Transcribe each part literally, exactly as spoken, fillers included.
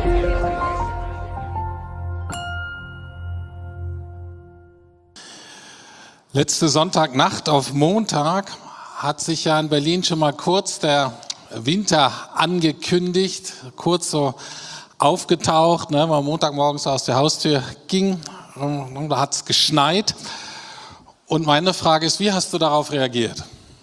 Letzte Sonntagnacht auf Montag hat sich ja in Berlin schon mal kurz der Winter angekündigt, kurz so aufgetaucht, ne, weil Montagmorgens aus der Haustür ging, und da hat es geschneit. Und meine Frage ist, wie hast du darauf reagiert?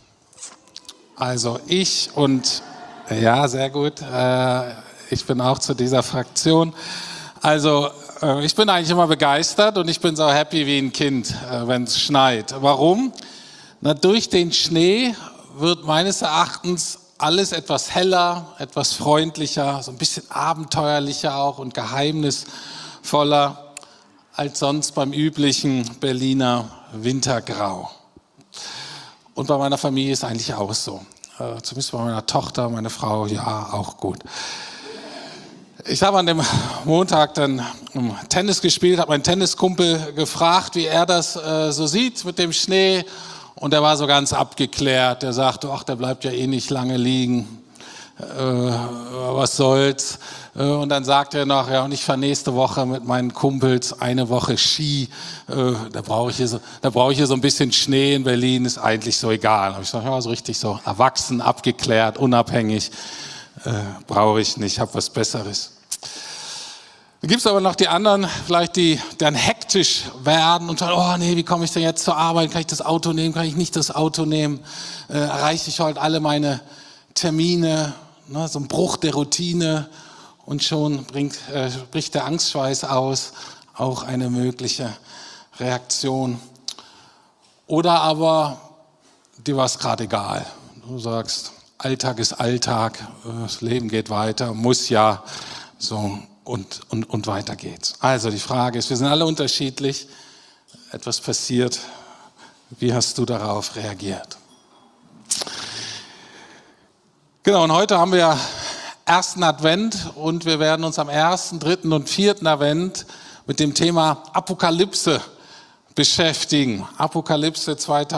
Also ich und, ja, sehr gut, äh, ich bin auch zu dieser Fraktion. Also äh, ich bin eigentlich immer begeistert und ich bin so happy wie ein Kind, äh, wenn es schneit. Warum? Na, durch den Schnee wird meines Erachtens alles etwas heller, etwas freundlicher, so ein bisschen abenteuerlicher auch und geheimnisvoller als sonst beim üblichen Berliner Wintergrau. Und bei meiner Familie ist eigentlich auch so. Äh, zumindest bei meiner Tochter, meine Frau, ja, auch gut. Ich habe an dem Montag dann Tennis gespielt, habe meinen Tenniskumpel gefragt, wie er das äh, so sieht mit dem Schnee. Und er war so ganz abgeklärt. Der sagte, ach, der bleibt ja eh nicht lange liegen. Äh, was soll's? Äh, und dann sagte er noch, ja, und ich fahre nächste Woche mit meinen Kumpels eine Woche Ski. Äh, da brauche ich hier so, da brauche ich hier so ein bisschen Schnee in Berlin, ist eigentlich so egal. Da habe ich gesagt, ja, so richtig so erwachsen, abgeklärt, unabhängig. Äh, brauche ich nicht, habe was Besseres. Dann gibt es aber noch die anderen, vielleicht die dann hektisch werden und sagen, oh nee, wie komme ich denn jetzt zur Arbeit? Kann ich das Auto nehmen? Kann ich nicht das Auto nehmen? Äh, erreiche ich heute alle meine Termine? Ne, so ein Bruch der Routine und schon bringt, äh, bricht der Angstschweiß aus, auch eine mögliche Reaktion. Oder aber dir war es gerade egal. Du sagst, Alltag ist Alltag, das Leben geht weiter, muss ja, so und, und, und weiter geht's. Also die Frage ist, wir sind alle unterschiedlich, etwas passiert, wie hast du darauf reagiert? Genau, und heute haben wir ersten Advent und wir werden uns am ersten, dritten und vierten Advent mit dem Thema Apokalypse beschäftigen. Apokalypse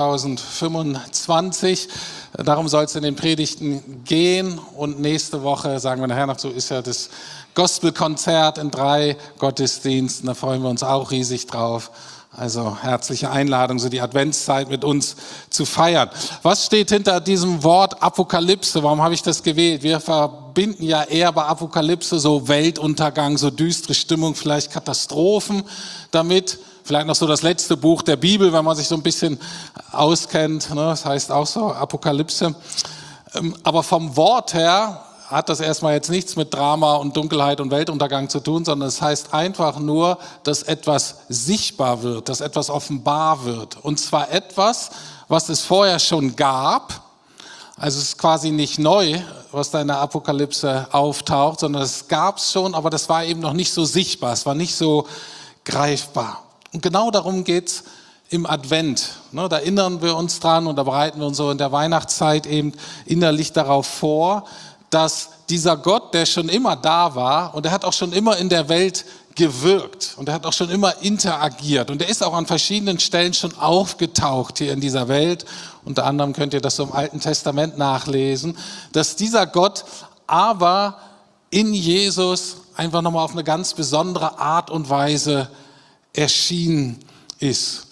zweitausendfünfundzwanzig. Darum soll es in den Predigten gehen. Und nächste Woche, sagen wir nachher noch so, ist ja das Gospelkonzert in drei Gottesdiensten. Da freuen wir uns auch riesig drauf. Also herzliche Einladung, so die Adventszeit mit uns zu feiern. Was steht hinter diesem Wort Apokalypse? Warum habe ich das gewählt? Wir verbinden ja eher bei Apokalypse so Weltuntergang, so düstere Stimmung, vielleicht Katastrophen damit. Vielleicht noch so das letzte Buch der Bibel, wenn man sich so ein bisschen auskennt. Ne? Das heißt auch so Apokalypse. Aber vom Wort her hat das erstmal jetzt nichts mit Drama und Dunkelheit und Weltuntergang zu tun, sondern es heißt einfach nur, dass etwas sichtbar wird, dass etwas offenbar wird. Und zwar etwas, was es vorher schon gab. Also es ist quasi nicht neu, was da in der Apokalypse auftaucht, sondern es gab es schon, aber das war eben noch nicht so sichtbar, es war nicht so greifbar. Und genau darum geht's im Advent. Da erinnern wir uns dran und da bereiten wir uns so in der Weihnachtszeit eben innerlich darauf vor, dass dieser Gott, der schon immer da war und der hat auch schon immer in der Welt gewirkt und er hat auch schon immer interagiert und er ist auch an verschiedenen Stellen schon aufgetaucht hier in dieser Welt. Unter anderem könnt ihr das so im Alten Testament nachlesen, dass dieser Gott aber in Jesus einfach nochmal auf eine ganz besondere Art und Weise erschienen ist.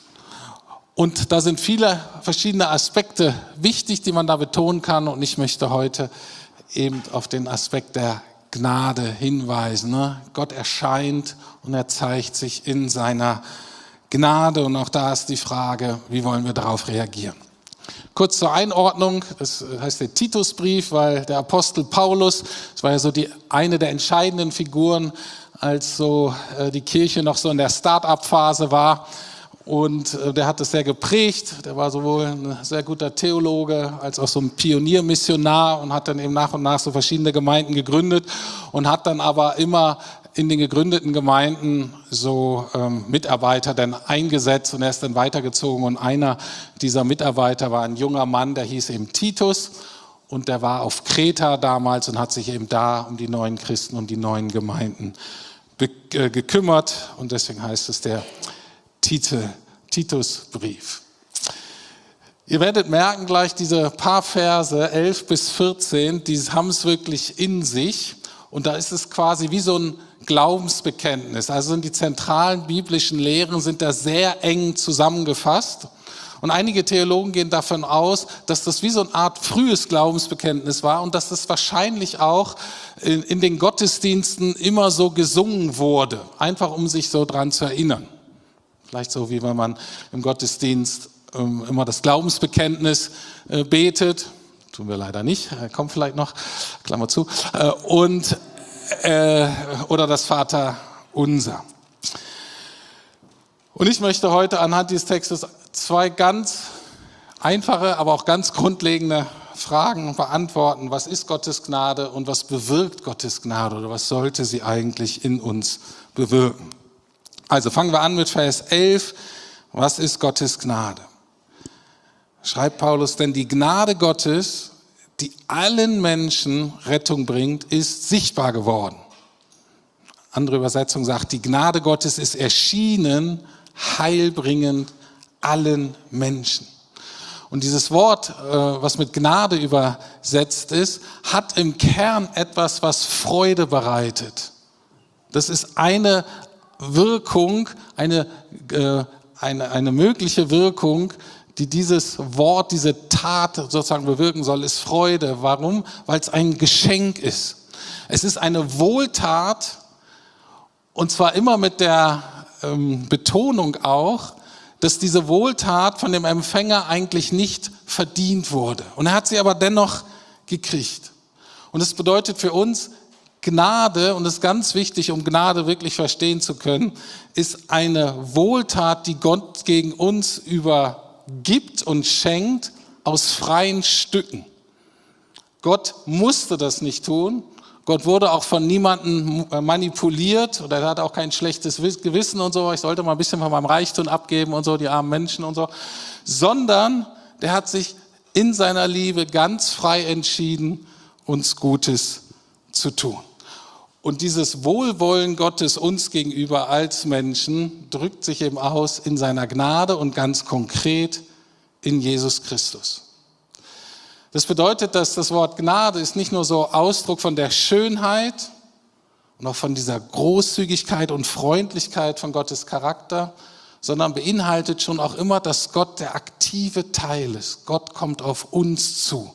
Und da sind viele verschiedene Aspekte wichtig, die man da betonen kann. Und ich möchte heute eben auf den Aspekt der Gnade hinweisen. Ne? Gott erscheint und er zeigt sich in seiner Gnade. Und auch da ist die Frage, wie wollen wir darauf reagieren? Kurz zur Einordnung, das heißt der Titusbrief, weil der Apostel Paulus, das war ja so die eine der entscheidenden Figuren, als so äh, die Kirche noch so in der Start-up-Phase war. Und äh, der hat es sehr geprägt. Der war sowohl ein sehr guter Theologe als auch so ein Pioniermissionar und hat dann eben nach und nach so verschiedene Gemeinden gegründet und hat dann aber immer in den gegründeten Gemeinden so ähm, Mitarbeiter dann eingesetzt und er ist dann weitergezogen. Und einer dieser Mitarbeiter war ein junger Mann, der hieß eben Titus. Und der war auf Kreta damals und hat sich eben da um die neuen Christen und die neuen Gemeinden be- äh, gekümmert. Und deswegen heißt es der Titel, Titusbrief. Ihr werdet merken gleich, diese paar Verse, elf bis vierzehn, die haben es wirklich in sich. Und da ist es quasi wie so ein Glaubensbekenntnis. Also sind die zentralen biblischen Lehren sind da sehr eng zusammengefasst. Und einige Theologen gehen davon aus, dass das wie so eine Art frühes Glaubensbekenntnis war und dass das wahrscheinlich auch in, in den Gottesdiensten immer so gesungen wurde, einfach um sich so dran zu erinnern. Vielleicht so, wie wenn man im Gottesdienst ähm, immer das Glaubensbekenntnis äh, betet. Tun wir leider nicht, äh, kommt vielleicht noch, Klammer zu. Äh, und, äh, oder das Vaterunser. Und ich möchte heute anhand dieses Textes zwei ganz einfache, aber auch ganz grundlegende Fragen beantworten. Was ist Gottes Gnade und was bewirkt Gottes Gnade oder was sollte sie eigentlich in uns bewirken? Also fangen wir an mit Vers elf. Was ist Gottes Gnade? Schreibt Paulus, denn die Gnade Gottes, die allen Menschen Rettung bringt, ist sichtbar geworden. Andere Übersetzung sagt, die Gnade Gottes ist erschienen, heilbringend allen Menschen. Und dieses Wort, was mit Gnade übersetzt ist, hat im Kern etwas, was Freude bereitet. Das ist eine Wirkung, eine, eine, eine mögliche Wirkung, die dieses Wort, diese Tat sozusagen bewirken soll, ist Freude. Warum? Weil es ein Geschenk ist. Es ist eine Wohltat und zwar immer mit der ähm, Betonung auch, dass diese Wohltat von dem Empfänger eigentlich nicht verdient wurde. Und er hat sie aber dennoch gekriegt. Und das bedeutet für uns, Gnade, und das ist ganz wichtig, um Gnade wirklich verstehen zu können, ist eine Wohltat, die Gott gegen uns übergibt und schenkt aus freien Stücken. Gott musste das nicht tun. Gott wurde auch von niemandem manipuliert oder er hat auch kein schlechtes Gewissen und so. Ich sollte mal ein bisschen von meinem Reichtum abgeben und so, die armen Menschen und so. Sondern der hat sich in seiner Liebe ganz frei entschieden, uns Gutes zu tun. Und dieses Wohlwollen Gottes uns gegenüber als Menschen drückt sich eben aus in seiner Gnade und ganz konkret in Jesus Christus. Das bedeutet, dass das Wort Gnade ist nicht nur so Ausdruck von der Schönheit und auch von dieser Großzügigkeit und Freundlichkeit von Gottes Charakter, sondern beinhaltet schon auch immer, dass Gott der aktive Teil ist. Gott kommt auf uns zu.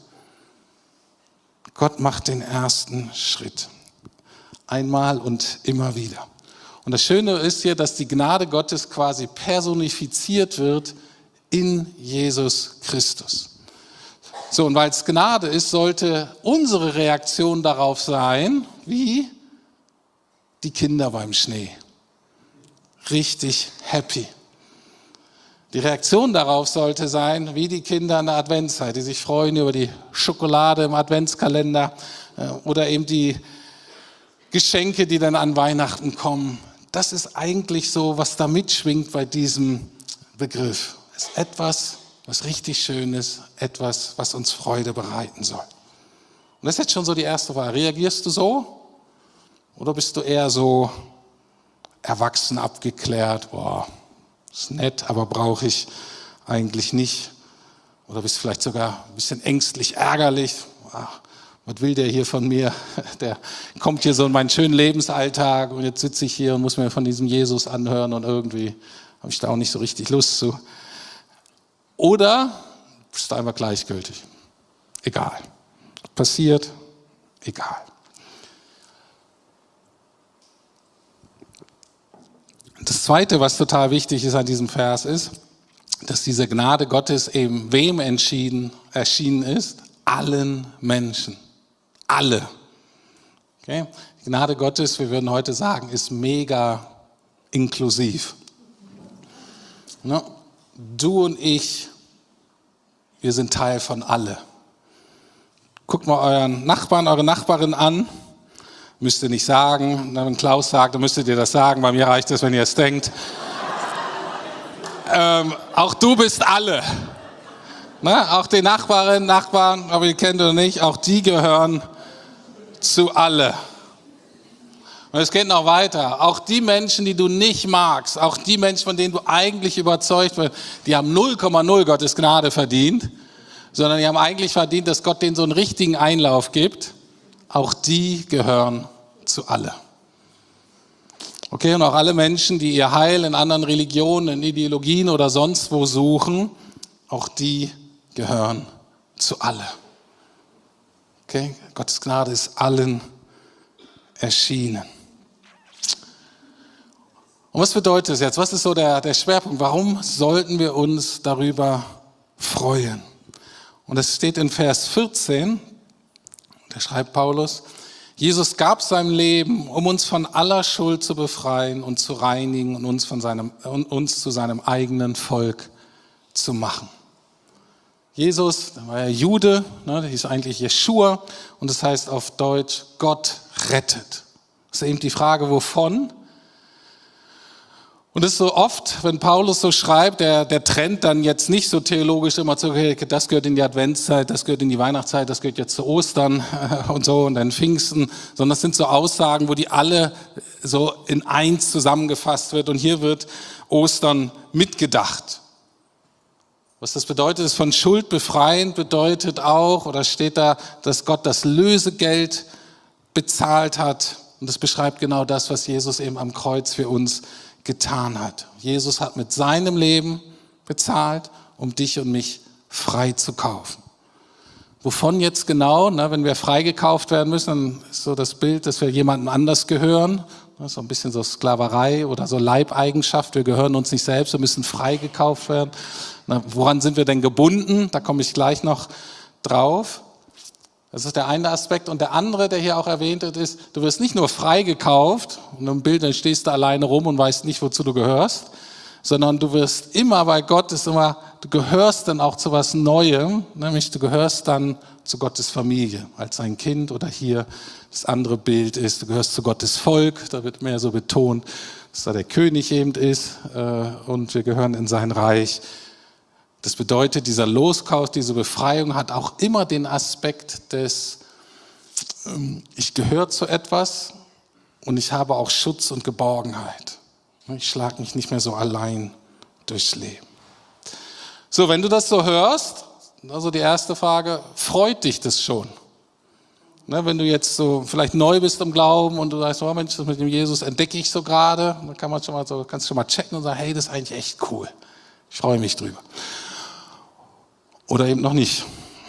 Gott macht den ersten Schritt. Einmal und immer wieder. Und das Schöne ist hier, dass die Gnade Gottes quasi personifiziert wird in Jesus Christus. So, und weil es Gnade ist, sollte unsere Reaktion darauf sein, wie die Kinder beim Schnee. Richtig happy. Die Reaktion darauf sollte sein, wie die Kinder in der Adventszeit, die sich freuen über die Schokolade im Adventskalender oder eben die Geschenke, die dann an Weihnachten kommen. Das ist eigentlich so, was da mitschwingt bei diesem Begriff. Es ist etwas, was richtig schön ist, etwas, was uns Freude bereiten soll. Und das ist jetzt schon so die erste Frage. Reagierst du so? Oder bist du eher so erwachsen, abgeklärt? Boah, ist nett, aber brauche ich eigentlich nicht. Oder bist vielleicht sogar ein bisschen ängstlich, ärgerlich. Ach, was will der hier von mir? Der kommt hier so in meinen schönen Lebensalltag und jetzt sitze ich hier und muss mir von diesem Jesus anhören und irgendwie habe ich da auch nicht so richtig Lust zu. Oder bist du einfach gleichgültig? Egal. Passiert, egal. Das Zweite, was total wichtig ist an diesem Vers, ist, dass diese Gnade Gottes eben wem entschieden, erschienen ist? Allen Menschen. Alle. Okay? Die Gnade Gottes, wir würden heute sagen, ist mega inklusiv. Ne? Du und ich, wir sind Teil von alle. Guckt mal euren Nachbarn, eure Nachbarin an. Müsst ihr nicht sagen. Wenn Klaus sagt, dann müsstet ihr das sagen. Bei mir reicht es, wenn ihr es denkt. ähm, auch du bist alle. Ne? Auch die Nachbarinnen, Nachbarn, ob ihr kennt oder nicht, auch die gehören zu alle. Und es geht noch weiter. Auch die Menschen, die du nicht magst, auch die Menschen, von denen du eigentlich überzeugt bist, die haben null Komma null Gottes Gnade verdient, sondern die haben eigentlich verdient, dass Gott denen so einen richtigen Einlauf gibt. Auch die gehören zu alle. Okay, und auch alle Menschen, die ihr Heil in anderen Religionen, in Ideologien oder sonst wo suchen, auch die gehören zu alle. Okay, Gottes Gnade ist allen erschienen. Und was bedeutet das jetzt? Was ist so der, der Schwerpunkt? Warum sollten wir uns darüber freuen? Und es steht in Vers vierzehn, da schreibt Paulus, Jesus gab sein Leben, um uns von aller Schuld zu befreien und zu reinigen und uns, von seinem, und uns zu seinem eigenen Volk zu machen. Jesus, der war ja Jude, ne, der hieß eigentlich Jeschua und das heißt auf Deutsch, Gott rettet. Das ist eben die Frage, wovon? Und es ist so oft, wenn Paulus so schreibt, der, der trennt dann jetzt nicht so theologisch immer zu, okay, das gehört in die Adventszeit, das gehört in die Weihnachtszeit, das gehört jetzt zu Ostern und so und dann Pfingsten, sondern das sind so Aussagen, wo die alle so in eins zusammengefasst wird und hier wird Ostern mitgedacht. Was das bedeutet, ist von Schuld befreien, bedeutet auch, oder steht da, dass Gott das Lösegeld bezahlt hat und das beschreibt genau das, was Jesus eben am Kreuz für uns getan hat. Jesus hat mit seinem Leben bezahlt, um dich und mich frei zu kaufen. Wovon jetzt genau? Ne, wenn wir freigekauft werden müssen, dann ist so das Bild, dass wir jemandem anders gehören. Das ist so ein bisschen so Sklaverei oder so Leibeigenschaft. Wir gehören uns nicht selbst, wir müssen freigekauft werden. Na, woran sind wir denn gebunden? Da komme ich gleich noch drauf. Das ist der eine Aspekt. Und der andere, der hier auch erwähnt wird, ist, du wirst nicht nur freigekauft und im Bild, dann stehst du alleine rum und weißt nicht, wozu du gehörst, sondern du wirst immer, weil Gott ist immer, du gehörst dann auch zu was Neuem, nämlich du gehörst dann zu Gottes Familie als sein Kind oder hier das andere Bild ist, du gehörst zu Gottes Volk, da wird mehr so betont, dass da der König eben ist und wir gehören in sein Reich. Das bedeutet, dieser Loskauf, diese Befreiung hat auch immer den Aspekt des, ich gehöre zu etwas und ich habe auch Schutz und Geborgenheit. Ich schlage mich nicht mehr so allein durchs Leben. So, wenn du das so hörst, also die erste Frage, freut dich das schon? Ne, wenn du jetzt so vielleicht neu bist im Glauben und du sagst, oh Mensch, das mit dem Jesus entdecke ich so gerade, dann kann man schon mal so, kannst du schon mal checken und sagen, hey, das ist eigentlich echt cool. Ich freue mich drüber. Oder eben noch nicht.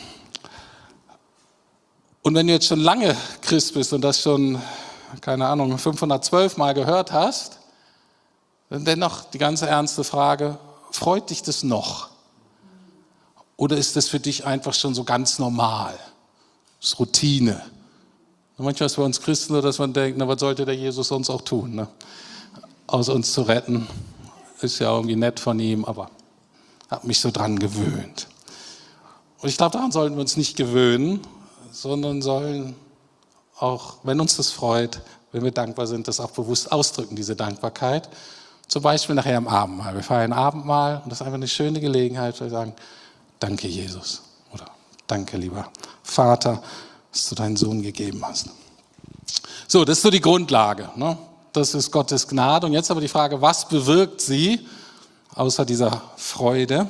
Und wenn du jetzt schon lange Christ bist und das schon, keine Ahnung, fünfhundertzwölf Mal gehört hast, dann dennoch die ganze ernste Frage, freut dich das noch? Oder ist das für dich einfach schon so ganz normal? Das ist Routine. Und manchmal ist bei uns Christen so, dass man denkt, na, was sollte der Jesus sonst auch tun? Ne? Außer uns zu retten. Ist ja irgendwie nett von ihm, aber habe mich so dran gewöhnt. Und ich glaube, daran sollten wir uns nicht gewöhnen, sondern sollen auch, wenn uns das freut, wenn wir dankbar sind, das auch bewusst ausdrücken, diese Dankbarkeit. Zum Beispiel nachher am Abendmahl. Wir feiern Abendmahl und das ist einfach eine schöne Gelegenheit, wo wir sagen, danke Jesus oder danke lieber Vater, dass du deinen Sohn gegeben hast. So, das ist so die Grundlage. Ne? Das ist Gottes Gnade. Und jetzt aber die Frage, was bewirkt sie außer dieser Freude?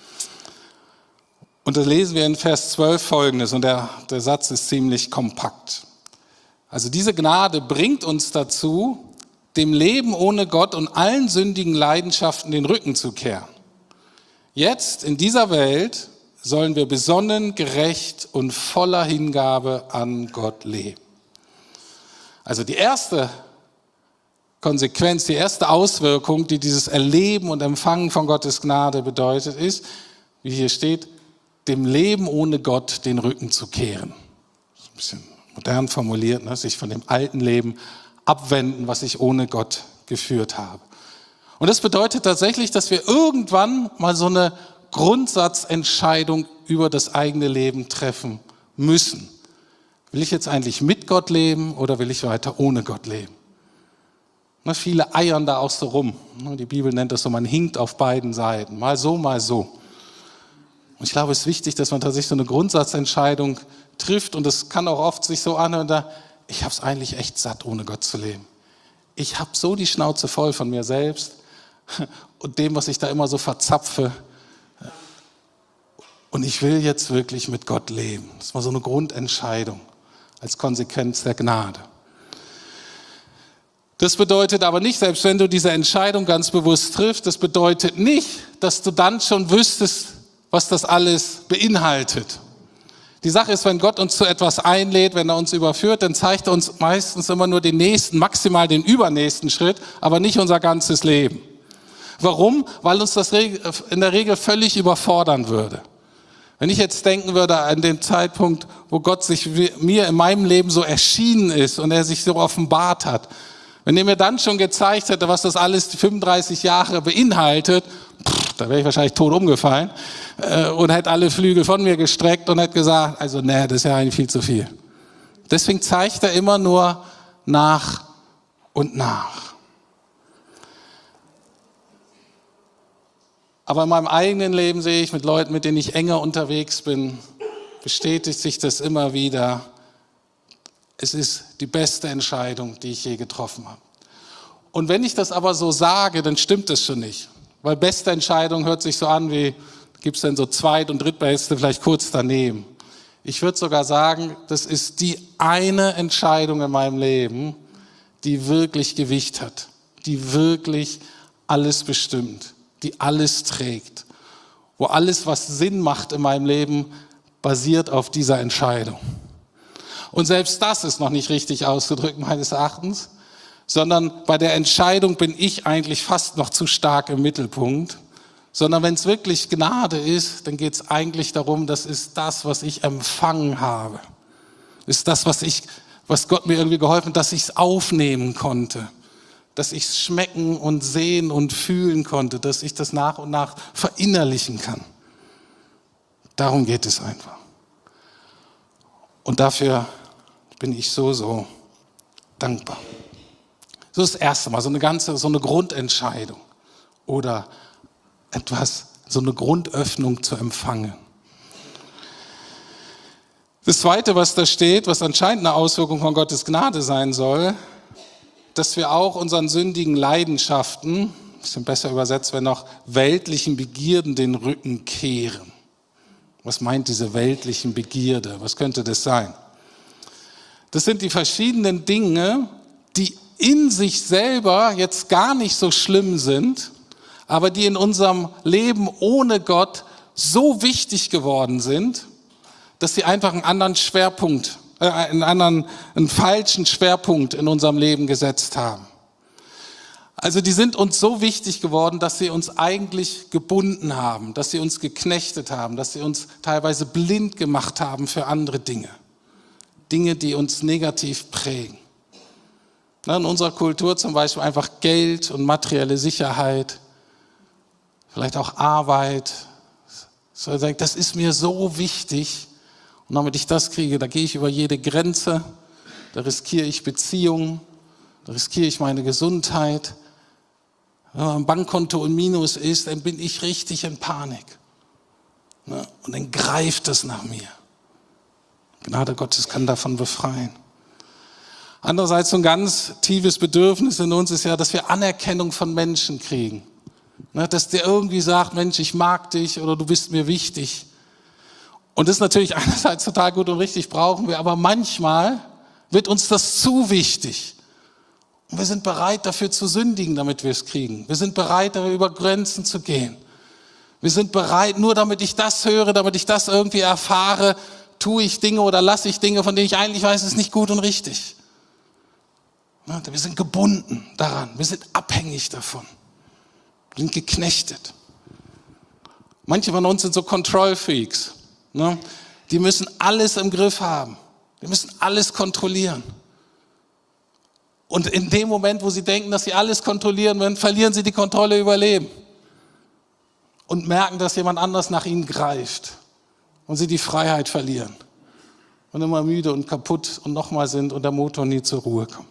Und da lesen wir in Vers zwölf Folgendes und der, der Satz ist ziemlich kompakt. Also diese Gnade bringt uns dazu, dem Leben ohne Gott und allen sündigen Leidenschaften den Rücken zu kehren. Jetzt in dieser Welt sollen wir besonnen, gerecht und voller Hingabe an Gott leben. Also die erste Konsequenz, die erste Auswirkung, die dieses Erleben und Empfangen von Gottes Gnade bedeutet, ist, wie hier steht, dem Leben ohne Gott den Rücken zu kehren. Das ist ein bisschen modern formuliert, ne? Sich von dem alten Leben abwenden, was ich ohne Gott geführt habe. Und das bedeutet tatsächlich, dass wir irgendwann mal so eine Grundsatzentscheidung über das eigene Leben treffen müssen. Will ich jetzt eigentlich mit Gott leben oder will ich weiter ohne Gott leben? Ne, viele eiern da auch so rum. Die Bibel nennt das so, man hinkt auf beiden Seiten. Mal so, mal so. Und ich glaube, es ist wichtig, dass man tatsächlich so eine Grundsatzentscheidung trifft. Und es kann auch oft sich so anhören, da, ich habe es eigentlich echt satt, ohne Gott zu leben. Ich habe so die Schnauze voll von mir selbst und dem, was ich da immer so verzapfe. Und ich will jetzt wirklich mit Gott leben. Das war so eine Grundentscheidung als Konsequenz der Gnade. Das bedeutet aber nicht, selbst wenn du diese Entscheidung ganz bewusst triffst, das bedeutet nicht, dass du dann schon wüsstest, was das alles beinhaltet. Die Sache ist, wenn Gott uns zu etwas einlädt, wenn er uns überführt, dann zeigt er uns meistens immer nur den nächsten, maximal den übernächsten Schritt, aber nicht unser ganzes Leben. Warum? Weil uns das in der Regel völlig überfordern würde. Wenn ich jetzt denken würde an den Zeitpunkt, wo Gott sich mir in meinem Leben so erschienen ist und er sich so offenbart hat, wenn er mir dann schon gezeigt hätte, was das alles fünfunddreißig Jahre beinhaltet, pff, da wäre ich wahrscheinlich tot umgefallen äh, und hätte alle Flügel von mir gestreckt und hätte gesagt, also nee, das ist ja eigentlich viel zu viel. Deswegen zeigt er immer nur nach und nach. Aber in meinem eigenen Leben sehe ich mit Leuten, mit denen ich enger unterwegs bin, bestätigt sich das immer wieder. Es ist die beste Entscheidung, die ich je getroffen habe. Und wenn ich das aber so sage, dann stimmt das schon nicht. Weil beste Entscheidung hört sich so an wie, gibt es denn so zweit- und drittbeste vielleicht kurz daneben. Ich würde sogar sagen, das ist die eine Entscheidung in meinem Leben, die wirklich Gewicht hat, die wirklich alles bestimmt, die alles trägt, wo alles, was Sinn macht in meinem Leben, basiert auf dieser Entscheidung. Und selbst das ist noch nicht richtig ausgedrückt, meines Erachtens, sondern bei der Entscheidung bin ich eigentlich fast noch zu stark im Mittelpunkt, sondern wenn es wirklich Gnade ist, dann geht es eigentlich darum, das ist das, was ich empfangen habe. Das ist das, was ich, was Gott mir irgendwie geholfen hat, dass ich es aufnehmen konnte, dass ich es schmecken und sehen und fühlen konnte, dass ich das nach und nach verinnerlichen kann. Darum geht es einfach. Und dafür bin ich so, so dankbar. So das erste Mal, so eine ganze, so eine Grundentscheidung oder etwas, so eine Grundöffnung zu empfangen. Das Zweite, was da steht, was anscheinend eine Auswirkung von Gottes Gnade sein soll, dass wir auch unseren sündigen Leidenschaften, ein bisschen besser übersetzt, wenn noch weltlichen Begierden den Rücken kehren. Was meint diese weltlichen Begierde? Was könnte das sein? Das sind die verschiedenen Dinge, die in sich selber jetzt gar nicht so schlimm sind, aber die in unserem Leben ohne Gott so wichtig geworden sind, dass sie einfach einen anderen Schwerpunkt, äh, einen anderen, einen falschen Schwerpunkt in unserem Leben gesetzt haben. Also die sind uns so wichtig geworden, dass sie uns eigentlich gebunden haben, dass sie uns geknechtet haben, dass sie uns teilweise blind gemacht haben für andere Dinge. Dinge, die uns negativ prägen. In unserer Kultur zum Beispiel einfach Geld und materielle Sicherheit, vielleicht auch Arbeit. Das ist mir so wichtig. Und damit ich das kriege, da gehe ich über jede Grenze, da riskiere ich Beziehungen, da riskiere ich meine Gesundheit. Wenn mein Bankkonto im Minus ist, dann bin ich richtig in Panik. Und dann greift es nach mir. Gnade Gottes kann davon befreien. Andererseits so ein ganz tiefes Bedürfnis in uns ist ja, dass wir Anerkennung von Menschen kriegen. Dass der irgendwie sagt, Mensch, ich mag dich oder du bist mir wichtig. Und das ist natürlich einerseits total gut und richtig, brauchen wir, aber manchmal wird uns das zu wichtig. Und wir sind bereit dafür zu sündigen, damit wir es kriegen. Wir sind bereit, über Grenzen zu gehen. Wir sind bereit, nur damit ich das höre, damit ich das irgendwie erfahre, tue ich Dinge oder lasse ich Dinge, von denen ich eigentlich weiß, es ist nicht gut und richtig. Wir sind gebunden daran, wir sind abhängig davon, wir sind geknechtet. Manche von uns sind so Control-Freaks, ne? Die müssen alles im Griff haben, die müssen alles kontrollieren. Und in dem Moment, wo sie denken, dass sie alles kontrollieren werden, verlieren sie die Kontrolle über Leben und merken, dass jemand anders nach ihnen greift und sie die Freiheit verlieren und immer müde und kaputt und nochmal sind und der Motor nie zur Ruhe kommt.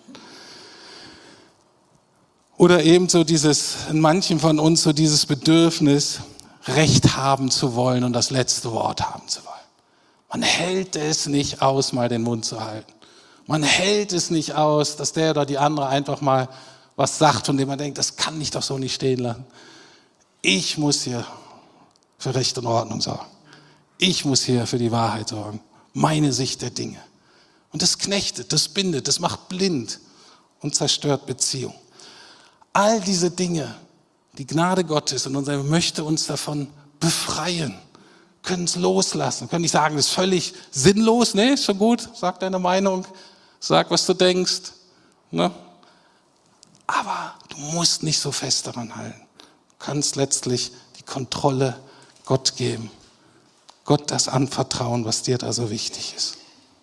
Oder eben so dieses, in manchen von uns so dieses Bedürfnis, Recht haben zu wollen und das letzte Wort haben zu wollen. Man hält es nicht aus, mal den Mund zu halten. Man hält es nicht aus, dass der oder die andere einfach mal was sagt, von dem man denkt, das kann ich doch so nicht stehen lassen. Ich muss hier für Recht und Ordnung sorgen. Ich muss hier für die Wahrheit sorgen. Meine Sicht der Dinge. Und das knechtet, das bindet, das macht blind. und zerstört Beziehung. All diese Dinge, die Gnade Gottes in unserem Leben möchte uns davon befreien, können es loslassen, können nicht sagen, das ist völlig sinnlos, nee, ist schon gut, sag deine Meinung, sag, was du denkst, ne? Aber du musst nicht so fest daran halten. Du kannst letztlich die Kontrolle Gott geben, Gott das anvertrauen, was dir da so wichtig ist.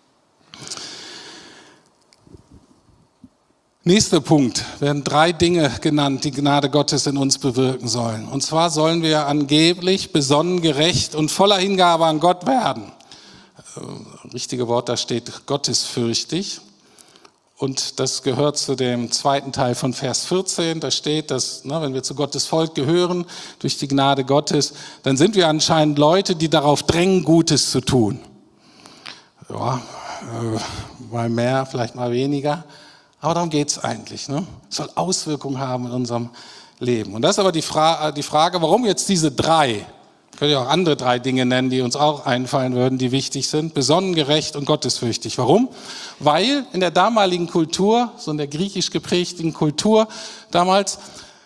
Nächster Punkt, werden drei Dinge genannt, die Gnade Gottes in uns bewirken sollen. Und zwar sollen wir angeblich besonnen, gerecht und voller Hingabe an Gott werden. Äh, richtige Wort, da steht gottesfürchtig. Und das gehört zu dem zweiten Teil von Vers vierzehn. Da steht, dass, na, wenn wir zu Gottes Volk gehören, durch die Gnade Gottes, dann sind wir anscheinend Leute, die darauf drängen, Gutes zu tun. Ja, äh, mal mehr, vielleicht mal weniger. Aber darum geht es eigentlich. Ne? Es soll Auswirkungen haben in unserem Leben. Und das ist aber die, Fra- die Frage, warum jetzt diese drei? Ich könnte ja auch andere drei Dinge nennen, die uns auch einfallen würden, die wichtig sind. Besonnen, gerecht und gottesfürchtig. Warum? Weil in der damaligen Kultur, so in der griechisch geprägten Kultur damals,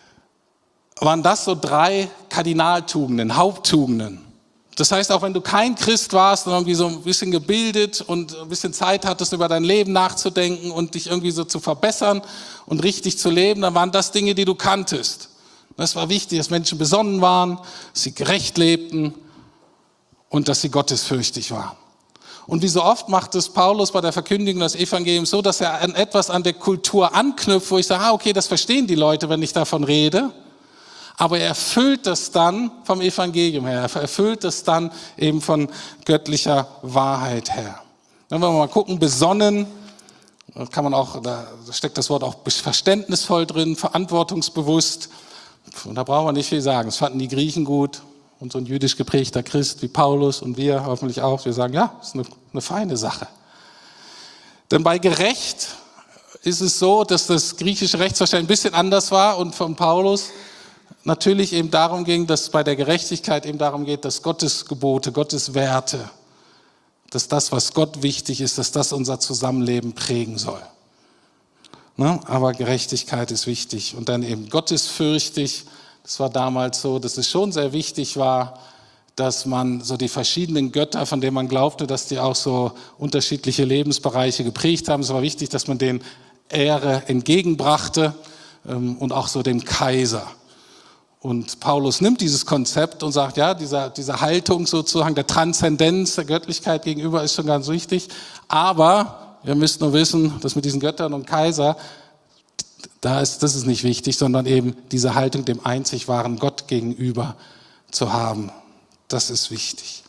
waren das so drei Kardinaltugenden, Haupttugenden. Das heißt, auch wenn du kein Christ warst und irgendwie so ein bisschen gebildet und ein bisschen Zeit hattest, über dein Leben nachzudenken und dich irgendwie so zu verbessern und richtig zu leben, dann waren das Dinge, die du kanntest. Es war wichtig, dass Menschen besonnen waren, dass sie gerecht lebten und dass sie gottesfürchtig waren. Und wie so oft macht es Paulus bei der Verkündigung des Evangeliums so, dass er an etwas an der Kultur anknüpft, wo ich sage, ah, okay, das verstehen die Leute, wenn ich davon rede. Aber er erfüllt das dann vom Evangelium her. Er erfüllt das dann eben von göttlicher Wahrheit her. Wenn wir mal gucken, besonnen, da kann man auch, da steckt das Wort auch verständnisvoll drin, verantwortungsbewusst. Und da brauchen wir nicht viel sagen. Das fanden die Griechen gut. Und so ein jüdisch geprägter Christ wie Paulus und wir hoffentlich auch. Wir sagen, ja, das ist eine, eine feine Sache. Denn bei gerecht ist es so, dass das griechische Rechtsverständnis ein bisschen anders war und von Paulus natürlich eben darum ging, dass bei der Gerechtigkeit eben darum geht, dass Gottes Gebote, Gottes Werte, dass das, was Gott wichtig ist, dass das unser Zusammenleben prägen soll. Ne? Aber Gerechtigkeit ist wichtig. Und dann eben gottesfürchtig, das war damals so, dass es schon sehr wichtig war, dass man so die verschiedenen Götter, von denen man glaubte, dass die auch so unterschiedliche Lebensbereiche geprägt haben, es war wichtig, dass man denen Ehre entgegenbrachte ähm, und auch so dem Kaiser. Und Paulus nimmt dieses Konzept und sagt, ja, diese, diese Haltung sozusagen der Transzendenz, der Göttlichkeit gegenüber ist schon ganz wichtig. Aber ihr müsst nur wissen, dass mit diesen Göttern und Kaiser, da ist, das ist nicht wichtig, sondern eben diese Haltung dem einzig wahren Gott gegenüber zu haben. Das ist wichtig.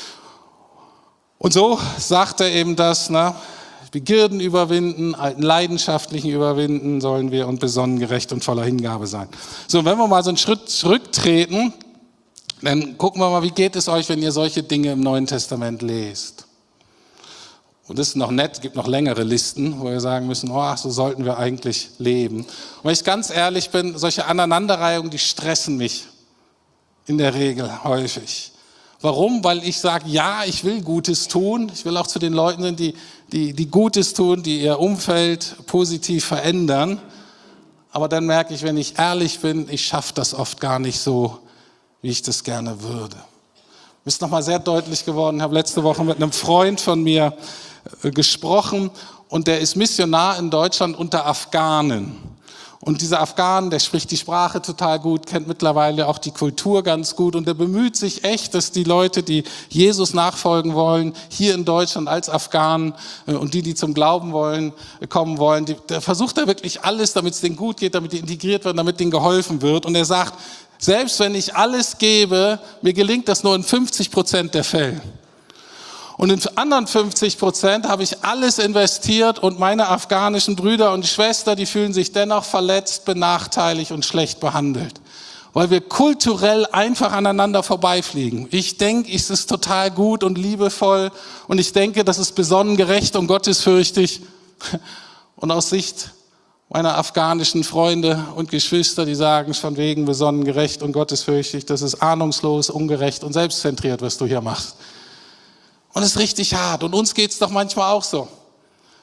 Und so sagt er eben das, ne? Begierden überwinden, alten Leidenschaftlichen überwinden sollen wir und besonnen, gerecht und voller Hingabe sein. So, wenn wir mal so einen Schritt zurücktreten, dann gucken wir mal, wie geht es euch, wenn ihr solche Dinge im Neuen Testament lest. Und das ist noch nett, es gibt noch längere Listen, wo wir sagen müssen, oh, so sollten wir eigentlich leben. Und wenn ich ganz ehrlich bin, solche Aneinanderreihungen, die stressen mich in der Regel häufig. Warum? Weil ich sage, ja, ich will Gutes tun. Ich will auch zu den Leuten sein, die, die, die Gutes tun, die ihr Umfeld positiv verändern. Aber dann merke ich, wenn ich ehrlich bin, ich schaffe das oft gar nicht so, wie ich das gerne würde. Mir ist nochmal sehr deutlich geworden, ich habe letzte Woche mit einem Freund von mir äh, gesprochen und der ist Missionar in Deutschland unter Afghanen. Und dieser Afghan, der spricht die Sprache total gut, kennt mittlerweile auch die Kultur ganz gut und der bemüht sich echt, dass die Leute, die Jesus nachfolgen wollen, hier in Deutschland als Afghanen und die, die zum Glauben wollen, kommen wollen, die, der versucht da wirklich alles, damit es denen gut geht, damit die integriert werden, damit denen geholfen wird. Und er sagt, selbst wenn ich alles gebe, mir gelingt das nur in fünfzig Prozent der Fälle. Und in anderen fünfzig Prozent habe ich alles investiert und meine afghanischen Brüder und Schwestern, die fühlen sich dennoch verletzt, benachteiligt und schlecht behandelt. Weil wir kulturell einfach aneinander vorbeifliegen. Ich denke, es ist total gut und liebevoll und ich denke, das ist besonnen, gerecht und gottesfürchtig. Und aus Sicht meiner afghanischen Freunde und Geschwister, die sagen von wegen besonnen, gerecht und gottesfürchtig, das ist ahnungslos, ungerecht und selbstzentriert, was du hier machst. Und es ist richtig hart. Und uns geht es doch manchmal auch so.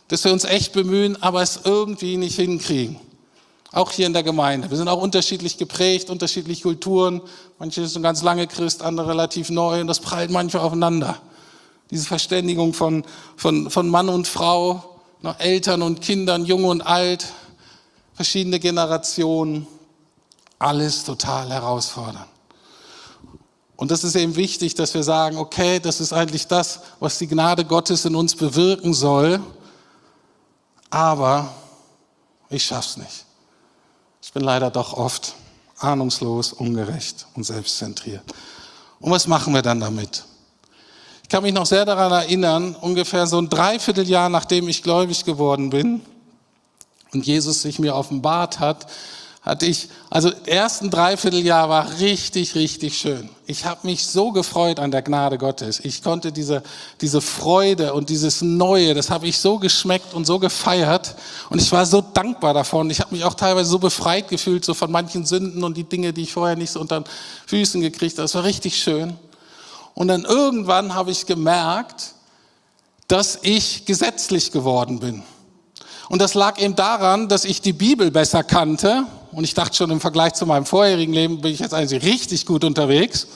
dass wir uns echt bemühen, aber es irgendwie nicht hinkriegen. Auch hier in der Gemeinde. Wir sind auch unterschiedlich geprägt, unterschiedliche Kulturen. Manche sind ganz lange Christ, andere relativ neu und das prallt manchmal aufeinander. Diese Verständigung von, von, von Mann und Frau, noch Eltern und Kindern, jung und alt, verschiedene Generationen, alles total herausfordernd. Und das ist eben wichtig, dass wir sagen, okay, das ist eigentlich das, was die Gnade Gottes in uns bewirken soll, aber ich schaff's nicht. Ich bin leider doch oft ahnungslos, ungerecht und selbstzentriert. Und was machen wir dann damit? Ich kann mich noch sehr daran erinnern, ungefähr so ein Dreivierteljahr, nachdem ich gläubig geworden bin und Jesus sich mir offenbart hat, hatte ich, also das ersten Dreivierteljahr war richtig, richtig schön. Ich habe mich so gefreut an der Gnade Gottes. Ich konnte diese, diese Freude und dieses Neue, das habe ich so geschmeckt und so gefeiert. Und ich war so dankbar davon. Ich habe mich auch teilweise so befreit gefühlt, so von manchen Sünden und die Dinge, die ich vorher nicht so unter den Füßen gekriegt habe. Das war richtig schön. Und dann irgendwann habe ich gemerkt, dass ich gesetzlich geworden bin. Und das lag eben daran, dass ich die Bibel besser kannte. Und ich dachte schon, im Vergleich zu meinem vorherigen Leben bin ich jetzt eigentlich richtig gut unterwegs.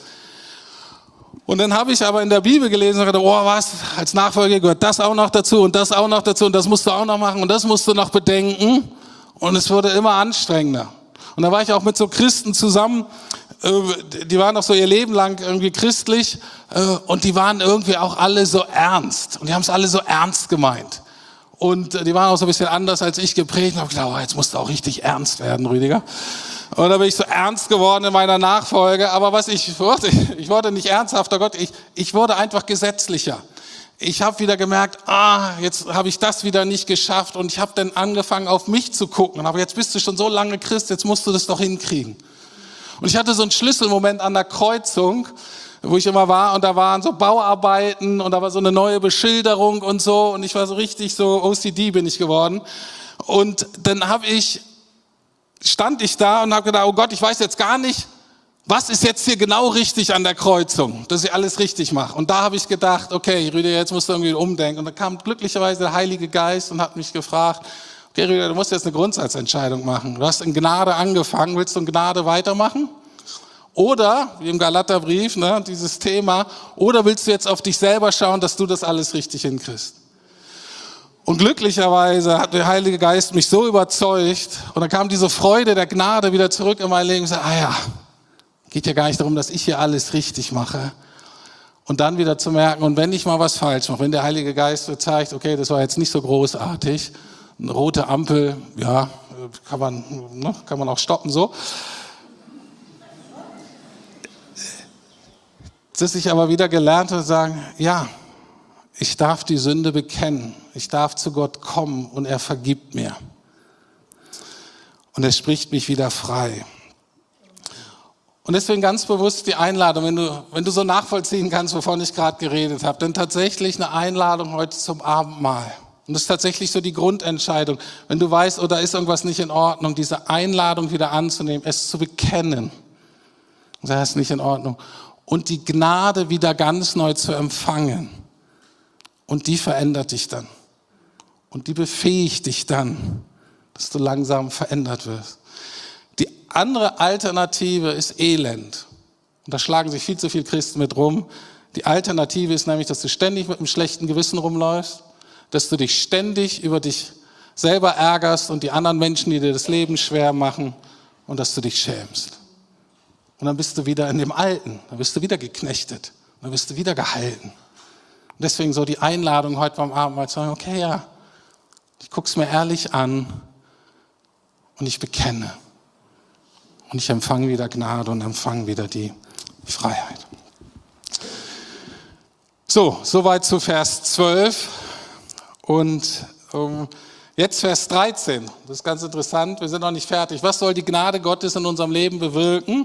Und dann habe ich aber in der Bibel gelesen und gedacht, oh was, als Nachfolger gehört das auch noch dazu und das auch noch dazu und das musst du auch noch machen und das musst du noch bedenken. Und es wurde immer anstrengender. Und da war ich auch mit so Christen zusammen, die waren auch so ihr Leben lang irgendwie christlich und die waren irgendwie auch alle so ernst. Und die haben es alle so ernst gemeint. Und die waren auch so ein bisschen anders als ich geprägt. Und habe gedacht, oh, jetzt musst du auch richtig ernst werden, Rüdiger. Und da bin ich so ernst geworden in meiner Nachfolge. Aber was ich wurde, ich wurde nicht ernsthafter Gott, ich, ich wurde einfach gesetzlicher. Ich habe wieder gemerkt, ah, jetzt habe ich das wieder nicht geschafft. Und ich habe dann angefangen, auf mich zu gucken. Aber jetzt bist du schon so lange Christ, jetzt musst du das doch hinkriegen. Und ich hatte so einen Schlüsselmoment an der Kreuzung, wo ich immer war, und da waren so Bauarbeiten und da war so eine neue Beschilderung und so, und ich war so richtig so O C D bin ich geworden. Und dann habe ich, stand ich da und habe gedacht, oh Gott, ich weiß jetzt gar nicht, was ist jetzt hier genau richtig an der Kreuzung, dass ich alles richtig mache. Und da habe ich gedacht, okay, Rüdiger, jetzt musst du irgendwie umdenken. Und dann kam glücklicherweise der Heilige Geist und hat mich gefragt, okay, Rüdiger, du musst jetzt eine Grundsatzentscheidung machen. Du hast in Gnade angefangen, willst du in Gnade weitermachen? Oder, wie im Galaterbrief, ne, dieses Thema, oder willst du jetzt auf dich selber schauen, dass du das alles richtig hinkriegst? Und glücklicherweise hat der Heilige Geist mich so überzeugt und dann kam diese Freude der Gnade wieder zurück in mein Leben und sagte, ah ja, geht ja gar nicht darum, dass ich hier alles richtig mache. Und dann wieder zu merken, und wenn ich mal was falsch mache, wenn der Heilige Geist mir zeigt, okay, das war jetzt nicht so großartig, eine rote Ampel, ja, kann man, ne, kann man auch stoppen so. Dass ich aber wieder gelernt habe, zu sagen, ja, ich darf die Sünde bekennen, ich darf zu Gott kommen und er vergibt mir. Und er spricht mich wieder frei. Und deswegen ganz bewusst die Einladung, wenn du, wenn du so nachvollziehen kannst, wovon ich gerade geredet habe, denn tatsächlich eine Einladung heute zum Abendmahl. Und das ist tatsächlich so die Grundentscheidung. Wenn du weißt, oh, da ist irgendwas nicht in Ordnung, diese Einladung wieder anzunehmen, es zu bekennen. Das ist nicht in Ordnung. Und die Gnade wieder ganz neu zu empfangen. Und die verändert dich dann. Und die befähigt dich dann, dass du langsam verändert wirst. Die andere Alternative ist Elend. Und da schlagen sich viel zu viele Christen mit rum. Die Alternative ist nämlich, dass du ständig mit einem schlechten Gewissen rumläufst, dass du dich ständig über dich selber ärgerst und die anderen Menschen, die dir das Leben schwer machen, und dass du dich schämst. Und dann bist du wieder in dem Alten, dann bist du wieder geknechtet, dann bist du wieder gehalten. Und deswegen so die Einladung heute beim Abendmahl zu sagen, okay, ja, ich gucke es mir ehrlich an und ich bekenne. Und ich empfange wieder Gnade und empfange wieder die Freiheit. So, soweit zu Vers zwölf. Und um, jetzt Vers dreizehn. Das ist ganz interessant, wir sind noch nicht fertig. Was soll die Gnade Gottes in unserem Leben bewirken?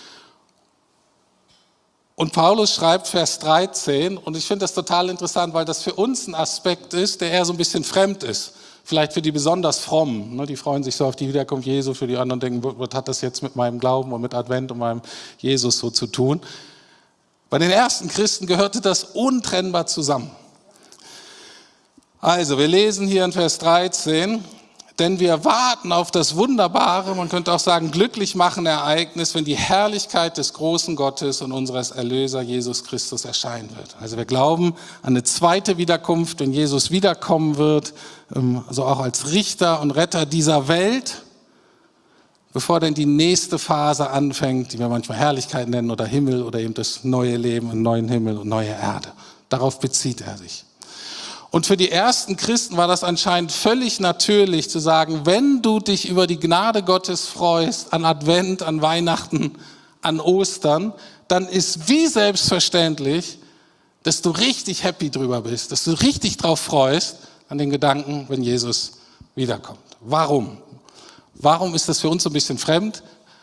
Und Paulus schreibt Vers dreizehn, und ich finde das total interessant, weil das für uns ein Aspekt ist, der eher so ein bisschen fremd ist. Vielleicht für die besonders Frommen, die freuen sich so auf die Wiederkunft Jesu, für die anderen denken, was hat das jetzt mit meinem Glauben und mit Advent und meinem Jesus so zu tun? Bei den ersten Christen gehörte das untrennbar zusammen. Also, wir lesen hier in Vers dreizehn, denn wir warten auf das wunderbare, man könnte auch sagen glücklich machende Ereignis, wenn die Herrlichkeit des großen Gottes und unseres Erlöser Jesus Christus erscheinen wird. Also wir glauben an eine zweite Wiederkunft, wenn Jesus wiederkommen wird, also auch als Richter und Retter dieser Welt, bevor denn die nächste Phase anfängt, die wir manchmal Herrlichkeit nennen oder Himmel oder eben das neue Leben, einen neuen Himmel und neue Erde. Darauf bezieht er sich. Und für die ersten Christen war das anscheinend völlig natürlich zu sagen, wenn du dich über die Gnade Gottes freust, an Advent, an Weihnachten, an Ostern, dann ist wie selbstverständlich, dass du richtig happy drüber bist, dass du richtig drauf freust an den Gedanken, wenn Jesus wiederkommt. Warum? Warum ist das für uns so ein bisschen fremd?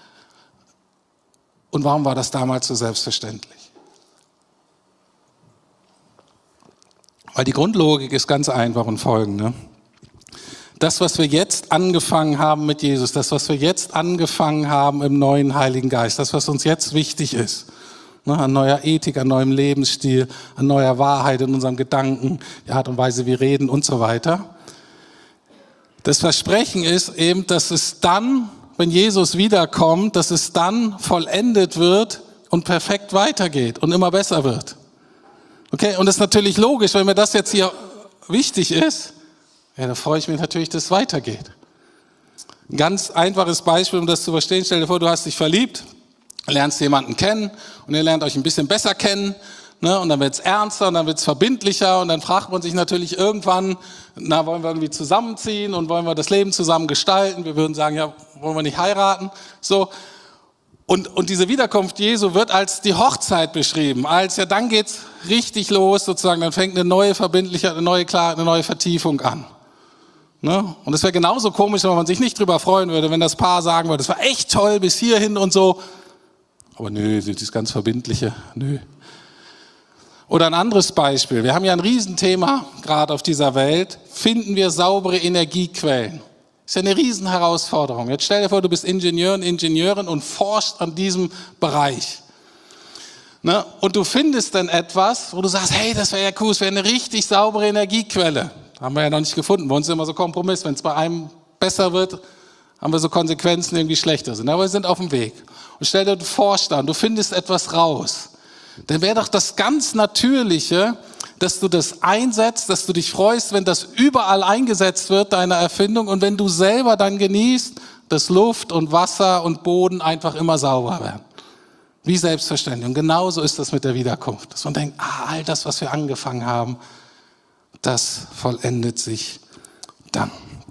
Und warum war das damals so selbstverständlich? Weil die Grundlogik ist ganz einfach und folgende. Das, was wir jetzt angefangen haben mit Jesus, das, was wir jetzt angefangen haben im neuen Heiligen Geist, das, was uns jetzt wichtig ist, ne, an neuer Ethik, an neuem Lebensstil, an neuer Wahrheit in unserem Gedanken, die Art und Weise, wie wir reden und so weiter. Das Versprechen ist eben, dass es dann, wenn Jesus wiederkommt, dass es dann vollendet wird und perfekt weitergeht und immer besser wird. Okay, und das ist natürlich logisch, wenn mir das jetzt hier wichtig ist, ja, da freue ich mich natürlich, dass es weitergeht. Ein ganz einfaches Beispiel, um das zu verstehen, stell dir vor, du hast dich verliebt, lernst jemanden kennen und ihr lernt euch ein bisschen besser kennen, ne, und dann wird es ernster und dann wird es verbindlicher und dann fragt man sich natürlich irgendwann, na, wollen wir irgendwie zusammenziehen und wollen wir das Leben zusammen gestalten? Wir würden sagen, ja, wollen wir nicht heiraten? So. Und, und diese Wiederkunft Jesu wird als die Hochzeit beschrieben, als ja dann geht's richtig los sozusagen, dann fängt eine neue Verbindlichkeit, eine neue Klarheit, eine neue Vertiefung an. Ne? Und es wäre genauso komisch, wenn man sich nicht drüber freuen würde, wenn das Paar sagen würde, das war echt toll bis hierhin und so. Aber nö, dieses ganz Verbindliche, nö. Oder ein anderes Beispiel, wir haben ja ein Riesenthema gerade auf dieser Welt, finden wir saubere Energiequellen. Das ist ja eine Riesenherausforderung. Jetzt stell dir vor, du bist Ingenieur und Ingenieurin und forschst an diesem Bereich. Ne? Und du findest dann etwas, wo du sagst, hey, das wäre ja cool, das wäre eine richtig saubere Energiequelle. Haben wir ja noch nicht gefunden. Bei uns ist immer so Kompromiss. Wenn es bei einem besser wird, haben wir so Konsequenzen, die irgendwie schlechter sind. Aber wir sind auf dem Weg. Und stell dir, du forschst an, du findest etwas raus. Dann wäre doch das ganz Natürliche, dass du das einsetzt, dass du dich freust, wenn das überall eingesetzt wird, deine Erfindung, und wenn du selber dann genießt, dass Luft und Wasser und Boden einfach immer sauber werden. Wie selbstverständlich. Und genauso ist das mit der Wiederkunft. Dass man denkt, ah, all das, was wir angefangen haben, das vollendet sich dann.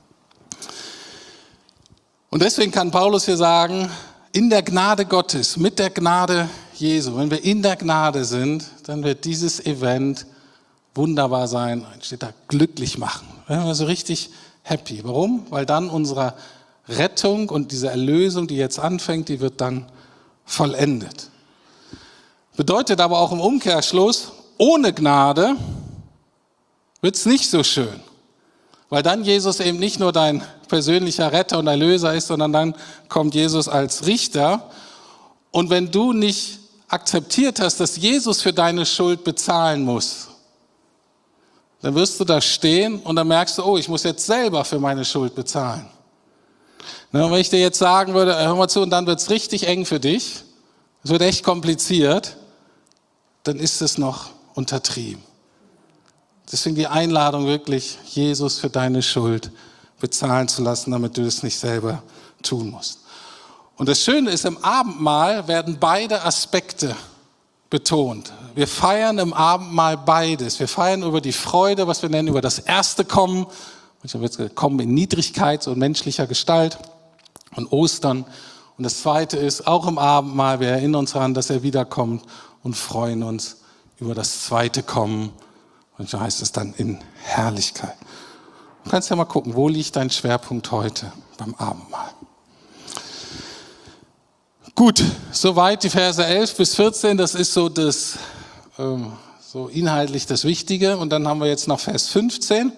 Und deswegen kann Paulus hier sagen, in der Gnade Gottes, mit der Gnade Jesu, wenn wir in der Gnade sind, dann wird dieses Event wunderbar sein, steht da, glücklich machen. Wir sind also richtig happy. Warum? Weil dann unsere Rettung und diese Erlösung, die jetzt anfängt, die wird dann vollendet. Bedeutet aber auch im Umkehrschluss, ohne Gnade wird es nicht so schön. Weil dann Jesus eben nicht nur dein persönlicher Retter und Erlöser ist, sondern dann kommt Jesus als Richter. Und wenn du nicht akzeptiert hast, dass Jesus für deine Schuld bezahlen muss, dann wirst du da stehen und dann merkst du, oh, ich muss jetzt selber für meine Schuld bezahlen. Und wenn ich dir jetzt sagen würde, hör mal zu, und dann wird es richtig eng für dich, es wird echt kompliziert, dann ist es noch untertrieben. Deswegen die Einladung wirklich, Jesus für deine Schuld bezahlen zu lassen, damit du das nicht selber tun musst. Und das Schöne ist, im Abendmahl werden beide Aspekte betont. Wir feiern im Abendmahl beides. Wir feiern über die Freude, was wir nennen, über das erste Kommen. Manchmal wird es kommen in Niedrigkeit, so in menschlicher Gestalt, und Ostern. Und das Zweite ist, auch im Abendmahl, wir erinnern uns daran, dass er wiederkommt und freuen uns über das zweite Kommen. Und so heißt es dann in Herrlichkeit. Du kannst ja mal gucken, wo liegt dein Schwerpunkt heute beim Abendmahl? Gut, soweit die Verse elf bis vierzehn, das ist so das, ähm, so inhaltlich das Wichtige. Und dann haben wir jetzt noch Vers fünfzehn.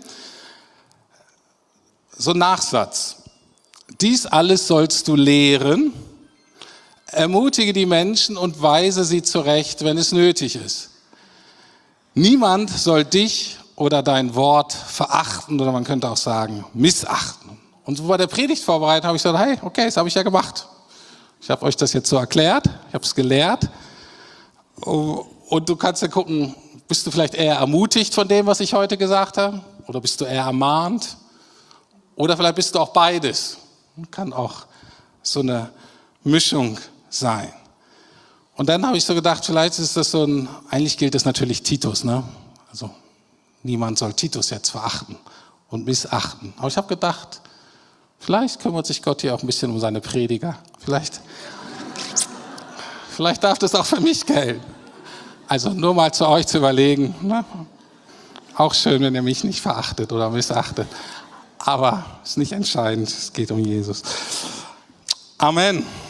So ein Nachsatz. Dies alles sollst du lehren, ermutige die Menschen und weise sie zurecht, wenn es nötig ist. Niemand soll dich oder dein Wort verachten oder man könnte auch sagen missachten. Und so bei der Predigtvorbereitung habe ich gesagt, hey, okay, das habe ich ja gemacht. Ich habe euch das jetzt so erklärt, ich habe es gelehrt. Und du kannst ja gucken, bist du vielleicht eher ermutigt von dem, was ich heute gesagt habe? Oder bist du eher ermahnt? Oder vielleicht bist du auch beides. Kann auch so eine Mischung sein. Und dann habe ich so gedacht, vielleicht ist das so ein, eigentlich gilt das natürlich Titus, ne? Also niemand soll Titus jetzt verachten und missachten. Aber ich habe gedacht, vielleicht kümmert sich Gott hier auch ein bisschen um seine Prediger. Vielleicht, vielleicht darf das auch für mich gelten. Also nur mal zu euch zu überlegen, ne? Auch schön, wenn ihr mich nicht verachtet oder missachtet. Aber es ist nicht entscheidend, es geht um Jesus. Amen.